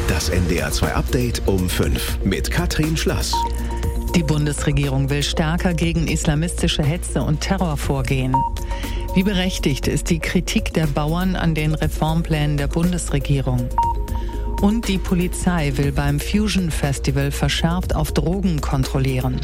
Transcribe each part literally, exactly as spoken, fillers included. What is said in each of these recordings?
Das N D R zwei Update um fünf mit Katrin Schlass. Die Bundesregierung will stärker gegen islamistische Hetze und Terror vorgehen. Wie berechtigt ist die Kritik der Bauern an den Reformplänen der Bundesregierung? Und die Polizei will beim Fusion Festival verschärft auf Drogen kontrollieren.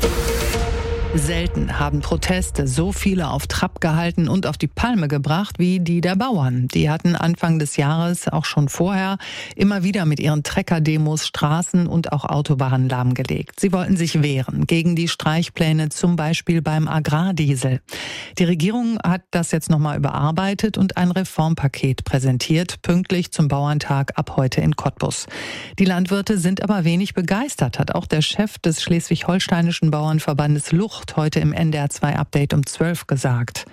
Selten haben Proteste so viele auf Trab gehalten und auf die Palme gebracht wie die der Bauern. Die hatten Anfang des Jahres, auch schon vorher, immer wieder mit ihren Trecker-Demos Straßen und auch Autobahnen lahmgelegt. Sie wollten sich wehren gegen die Streichpläne, zum Beispiel beim Agrardiesel. Die Regierung hat das jetzt nochmal überarbeitet und ein Reformpaket präsentiert, pünktlich zum Bauerntag ab heute in Cottbus. Die Landwirte sind aber wenig begeistert, hat auch der Chef des Schleswig-Holsteinischen Bauernverbandes Lucht heute im N D R zwei Update um zwölf gesagt.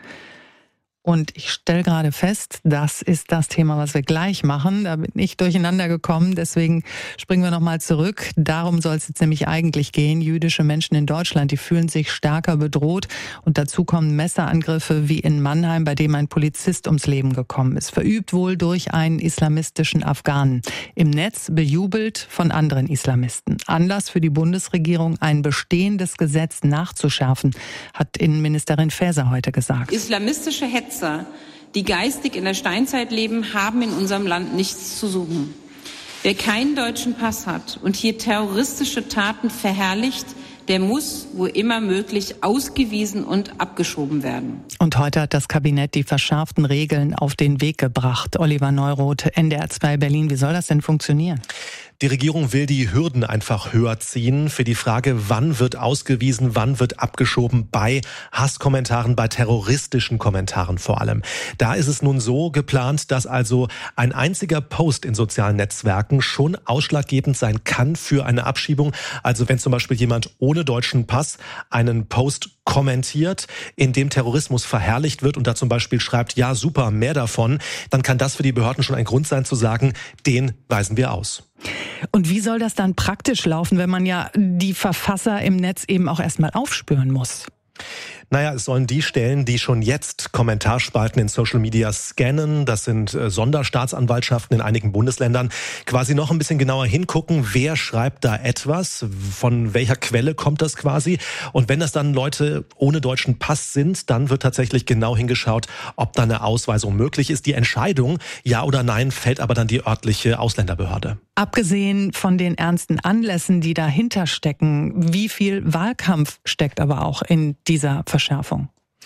Und ich stelle gerade fest, das ist das Thema, was wir gleich machen. Da bin ich durcheinander gekommen, deswegen springen wir nochmal zurück. Darum soll es jetzt nämlich eigentlich gehen. Jüdische Menschen in Deutschland, die fühlen sich stärker bedroht. Und dazu kommen Messerangriffe wie in Mannheim, bei dem ein Polizist ums Leben gekommen ist. Verübt wohl durch einen islamistischen Afghanen. Im Netz bejubelt von anderen Islamisten. Anlass für die Bundesregierung, ein bestehendes Gesetz nachzuschärfen, hat Innenministerin Faeser heute gesagt. Islamistische Hetze, die geistig in der Steinzeit leben, haben in unserem Land nichts zu suchen. Wer keinen deutschen Pass hat und hier terroristische Taten verherrlicht, der muss, wo immer möglich, ausgewiesen und abgeschoben werden. Und heute hat das Kabinett die verschärften Regeln auf den Weg gebracht. Oliver Neuroth, N D R zwei Berlin. Wie soll das denn funktionieren? Die Regierung will die Hürden einfach höher ziehen für die Frage, wann wird ausgewiesen, wann wird abgeschoben bei Hasskommentaren, bei terroristischen Kommentaren vor allem. Da ist es nun so geplant, dass also ein einziger Post in sozialen Netzwerken schon ausschlaggebend sein kann für eine Abschiebung. Also wenn zum Beispiel jemand ohne deutschen Pass einen Post kommentiert, in dem Terrorismus verherrlicht wird und da zum Beispiel schreibt, ja super, mehr davon, dann kann das für die Behörden schon ein Grund sein zu sagen, den weisen wir aus. Und wie soll das dann praktisch laufen, wenn man ja die Verfasser im Netz eben auch erstmal aufspüren muss? Naja, es sollen die Stellen, die schon jetzt Kommentarspalten in Social Media scannen, das sind äh, Sonderstaatsanwaltschaften in einigen Bundesländern, quasi noch ein bisschen genauer hingucken, wer schreibt da etwas, von welcher Quelle kommt das quasi. Und wenn das dann Leute ohne deutschen Pass sind, dann wird tatsächlich genau hingeschaut, ob da eine Ausweisung möglich ist. Die Entscheidung, ja oder nein, fällt aber dann die örtliche Ausländerbehörde. Abgesehen von den ernsten Anlässen, die dahinter stecken, wie viel Wahlkampf steckt aber auch in dieser Verschärfung?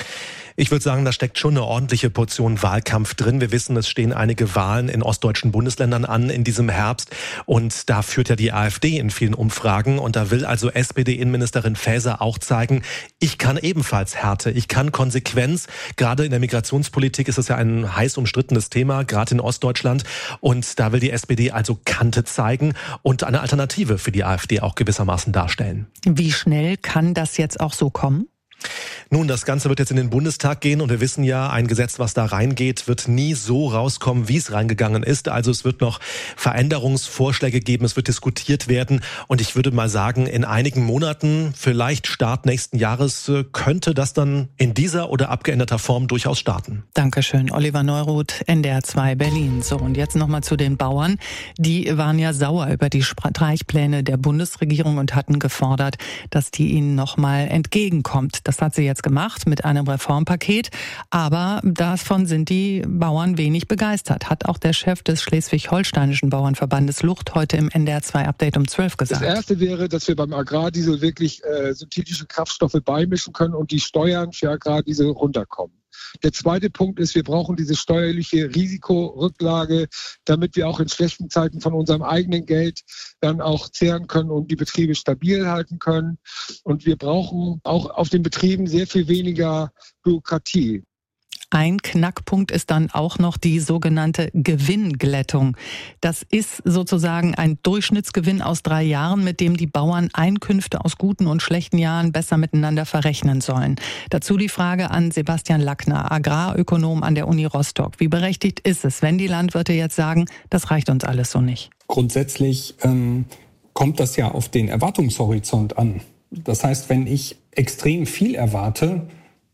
Ich würde sagen, da steckt schon eine ordentliche Portion Wahlkampf drin. Wir wissen, es stehen einige Wahlen in ostdeutschen Bundesländern an in diesem Herbst. Und da führt ja die AfD in vielen Umfragen. Und da will also S P D-Innenministerin Faeser auch zeigen, ich kann ebenfalls Härte, ich kann Konsequenz. Gerade in der Migrationspolitik ist es ja ein heiß umstrittenes Thema, gerade in Ostdeutschland. Und da will die S P D also Kante zeigen und eine Alternative für die AfD auch gewissermaßen darstellen. Wie schnell kann das jetzt auch so kommen? Nun, das Ganze wird jetzt in den Bundestag gehen und wir wissen ja, ein Gesetz, was da reingeht, wird nie so rauskommen, wie es reingegangen ist. Also es wird noch Veränderungsvorschläge geben, es wird diskutiert werden und ich würde mal sagen, in einigen Monaten, vielleicht Start nächsten Jahres, könnte das dann in dieser oder abgeänderter Form durchaus starten. Dankeschön, Oliver Neuroth, N D R zwei Berlin. So, und jetzt nochmal zu den Bauern. Die waren ja sauer über die Streichpläne der Bundesregierung und hatten gefordert, dass die ihnen nochmal entgegenkommt. Das hat sie jetzt gemacht mit einem Reformpaket, aber davon sind die Bauern wenig begeistert, hat auch der Chef des Schleswig-Holsteinischen Bauernverbandes Lucht heute im N D R zwei Update um zwölf gesagt. Das erste wäre, dass wir beim Agrardiesel wirklich äh, synthetische Kraftstoffe beimischen können und die Steuern für Agrardiesel runterkommen. Der zweite Punkt ist, wir brauchen diese steuerliche Risikorücklage, damit wir auch in schlechten Zeiten von unserem eigenen Geld dann auch zehren können und die Betriebe stabil halten können. Und wir brauchen auch auf den Betrieben sehr viel weniger Bürokratie. Ein Knackpunkt ist dann auch noch die sogenannte Gewinnglättung. Das ist sozusagen ein Durchschnittsgewinn aus drei Jahren, mit dem die Bauern Einkünfte aus guten und schlechten Jahren besser miteinander verrechnen sollen. Dazu die Frage an Sebastian Lackner, Agrarökonom an der Uni Rostock. Wie berechtigt ist es, wenn die Landwirte jetzt sagen, das reicht uns alles so nicht? Grundsätzlich ähm, kommt das ja auf den Erwartungshorizont an. Das heißt, wenn ich extrem viel erwarte,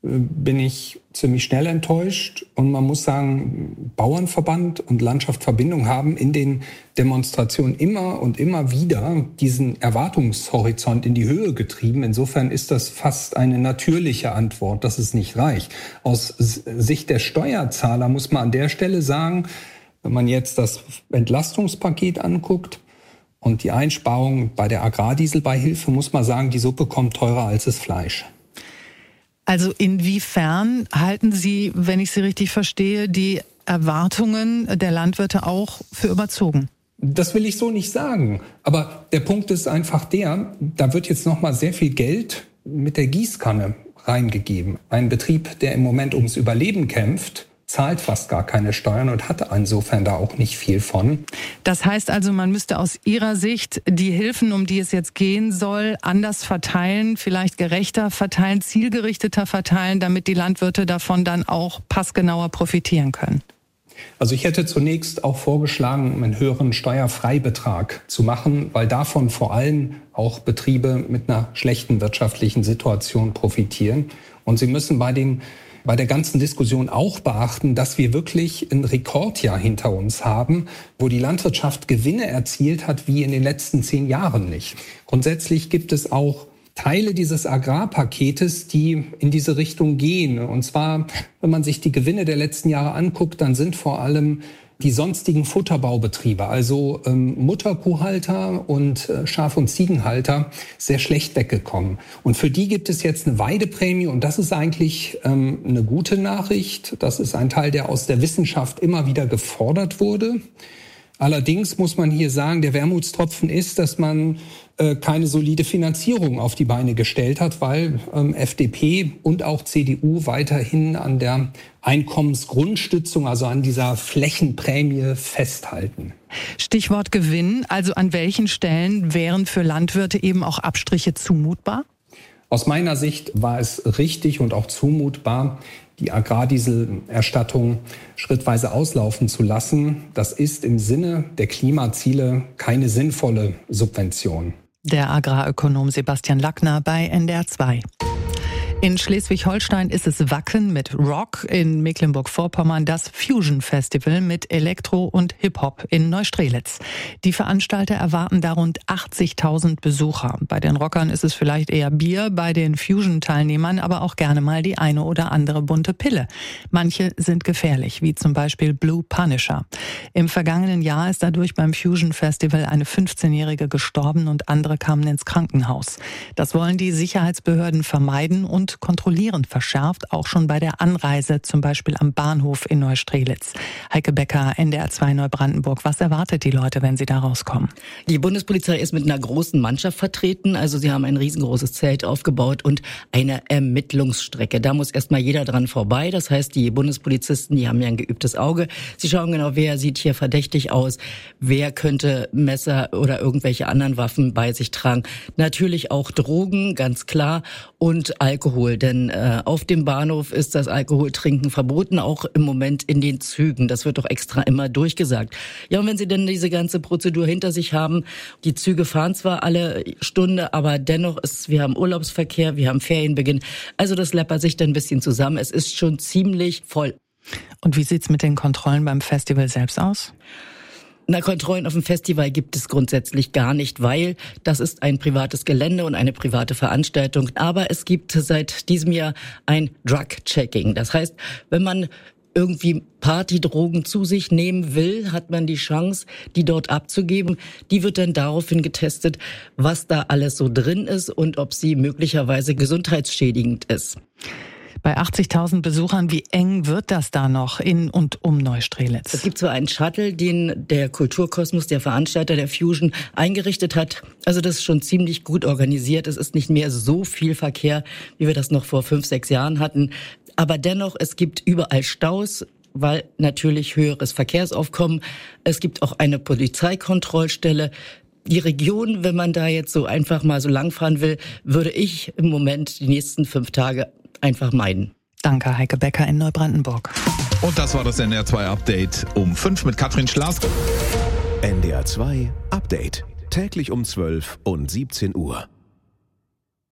bin ich ziemlich schnell enttäuscht. Und man muss sagen, Bauernverband und Landschaftsverbindung haben in den Demonstrationen immer und immer wieder diesen Erwartungshorizont in die Höhe getrieben. Insofern ist das fast eine natürliche Antwort, dass es nicht reicht. Aus Sicht der Steuerzahler muss man an der Stelle sagen, wenn man jetzt das Entlastungspaket anguckt und die Einsparung bei der Agrardieselbeihilfe, muss man sagen, die Suppe kommt teurer als das Fleisch. Also inwiefern halten Sie, wenn ich Sie richtig verstehe, die Erwartungen der Landwirte auch für überzogen? Das will ich so nicht sagen. Aber der Punkt ist einfach der, da wird jetzt noch mal sehr viel Geld mit der Gießkanne reingegeben. Ein Betrieb, der im Moment ums Überleben kämpft, zahlt fast gar keine Steuern und hat insofern da auch nicht viel von. Das heißt also, man müsste aus Ihrer Sicht die Hilfen, um die es jetzt gehen soll, anders verteilen, vielleicht gerechter verteilen, zielgerichteter verteilen, damit die Landwirte davon dann auch passgenauer profitieren können. Also ich hätte zunächst auch vorgeschlagen, einen höheren Steuerfreibetrag zu machen, weil davon vor allem auch Betriebe mit einer schlechten wirtschaftlichen Situation profitieren. Und Sie müssen bei den bei der ganzen Diskussion auch beachten, dass wir wirklich ein Rekordjahr hinter uns haben, wo die Landwirtschaft Gewinne erzielt hat wie in den letzten zehn Jahren nicht. Grundsätzlich gibt es auch Teile dieses Agrarpaketes, die in diese Richtung gehen. Und zwar, wenn man sich die Gewinne der letzten Jahre anguckt, dann sind vor allem die sonstigen Futterbaubetriebe, also ähm, Mutterkuhhalter und äh, Schaf- und Ziegenhalter, sehr schlecht weggekommen. Und für die gibt es jetzt eine Weideprämie und das ist eigentlich ähm, eine gute Nachricht. Das ist ein Teil, der aus der Wissenschaft immer wieder gefordert wurde. Allerdings muss man hier sagen, der Wermutstropfen ist, dass man äh, keine solide Finanzierung auf die Beine gestellt hat, weil ähm, F D P und auch C D U weiterhin an der Einkommensgrundstützung, also an dieser Flächenprämie festhalten. Stichwort Gewinn, also an welchen Stellen wären für Landwirte eben auch Abstriche zumutbar? Aus meiner Sicht war es richtig und auch zumutbar, die Agrardieselerstattung schrittweise auslaufen zu lassen. Das ist im Sinne der Klimaziele keine sinnvolle Subvention. Der Agrarökonom Sebastian Lackner bei N D R zwei. In Schleswig-Holstein ist es Wacken mit Rock, in Mecklenburg-Vorpommern das Fusion Festival mit Elektro und Hip-Hop in Neustrelitz. Die Veranstalter erwarten da rund achtzigtausend Besucher. Bei den Rockern ist es vielleicht eher Bier, bei den Fusion-Teilnehmern aber auch gerne mal die eine oder andere bunte Pille. Manche sind gefährlich, wie zum Beispiel Blue Punisher. Im vergangenen Jahr ist dadurch beim Fusion Festival eine fünfzehnjährige gestorben und andere kamen ins Krankenhaus. Das wollen die Sicherheitsbehörden vermeiden und kontrollierend verschärft, auch schon bei der Anreise, zum Beispiel am Bahnhof in Neustrelitz. Heike Becker, N D R zwei Neubrandenburg. Was erwartet die Leute, wenn sie da rauskommen? Die Bundespolizei ist mit einer großen Mannschaft vertreten. Also sie haben ein riesengroßes Zelt aufgebaut und eine Ermittlungsstrecke. Da muss erstmal jeder dran vorbei. Das heißt, die Bundespolizisten, die haben ja ein geübtes Auge. Sie schauen genau, wer sieht hier verdächtig aus, wer könnte Messer oder irgendwelche anderen Waffen bei sich tragen. Natürlich auch Drogen, ganz klar, und Alkohol. Denn äh, auf dem Bahnhof ist das Alkoholtrinken verboten, auch im Moment in den Zügen. Das wird doch extra immer durchgesagt. Ja, und wenn Sie denn diese ganze Prozedur hinter sich haben, die Züge fahren zwar alle Stunde, aber dennoch ist, wir haben Urlaubsverkehr, wir haben Ferienbeginn. Also das läppert sich dann ein bisschen zusammen. Es ist schon ziemlich voll. Und wie sieht's mit den Kontrollen beim Festival selbst aus? Na, Kontrollen auf dem Festival gibt es grundsätzlich gar nicht, weil das ist ein privates Gelände und eine private Veranstaltung. Aber es gibt seit diesem Jahr ein Drug-Checking. Das heißt, wenn man irgendwie Partydrogen zu sich nehmen will, hat man die Chance, die dort abzugeben. Die wird dann daraufhin getestet, was da alles so drin ist und ob sie möglicherweise gesundheitsschädigend ist. Bei achtzigtausend Besuchern, wie eng wird das da noch in und um Neustrelitz? Es gibt so einen Shuttle, den der Kulturkosmos, der Veranstalter der Fusion, eingerichtet hat. Also das ist schon ziemlich gut organisiert. Es ist nicht mehr so viel Verkehr, wie wir das noch vor fünf, sechs Jahren hatten. Aber dennoch, es gibt überall Staus, weil natürlich höheres Verkehrsaufkommen. Es gibt auch eine Polizeikontrollstelle. Die Region, wenn man da jetzt so einfach mal so langfahren will, würde ich im Moment die nächsten fünf Tage einfach meiden. Danke, Heike Becker in Neubrandenburg. Und das war das N D R zwei Update um fünf mit Katrin Schlaß. N D R zwei Update. Täglich um zwölf und siebzehn Uhr.